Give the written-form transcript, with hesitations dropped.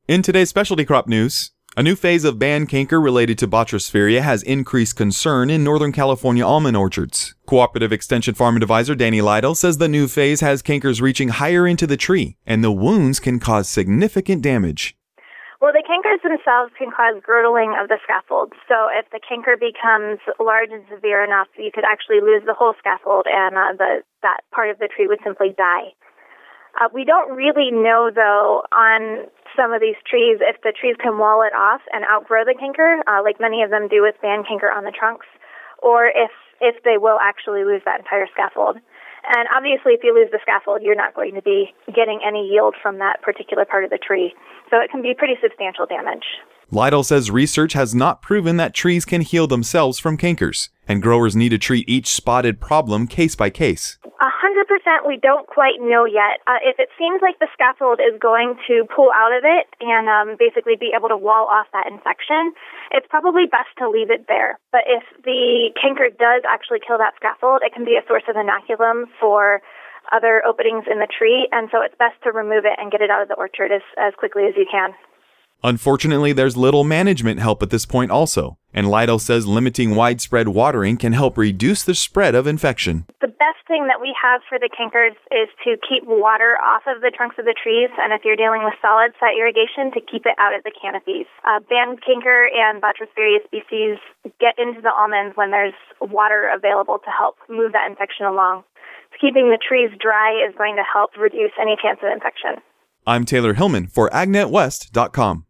In today's specialty crop news, a new phase of band canker related to Botrisphaera has increased concern in Northern California almond orchards. Cooperative Extension Farm Advisor Danny Lytle says the new phase has cankers reaching higher into the tree, and the wounds can cause significant damage. Well, the cankers themselves can cause girdling of the scaffold. So if the canker becomes large and severe enough, you could actually lose the whole scaffold, and that part of the tree would simply die. We don't really know, though, on some of these trees if the trees can wall it off and outgrow the canker, like many of them do with band canker on the trunks, or if they will actually lose that entire scaffold. And obviously, if you lose the scaffold, you're not going to be getting any yield from that particular part of the tree. So it can be pretty substantial damage. Lytle says research has not proven that trees can heal themselves from cankers, and growers need to treat each spotted problem case by case. 100% we don't quite know yet. If it seems like the scaffold is going to pull out of it and basically be able to wall off that infection, it's probably best to leave it there. But if the canker does actually kill that scaffold, it can be a source of inoculum for other openings in the tree, and so it's best to remove it and get it out of the orchard as quickly as you can. Unfortunately, there's little management help at this point also, and Lytle says limiting widespread watering can help reduce the spread of infection. The best thing that we have for the cankers is to keep water off of the trunks of the trees, and if you're dealing with solid site irrigation, to keep it out of the canopies. Band canker and Botrisphaera species get into the almonds when there's water available to help move that infection along. So keeping the trees dry is going to help reduce any chance of infection. I'm Taylor Hillman for AgNetWest.com.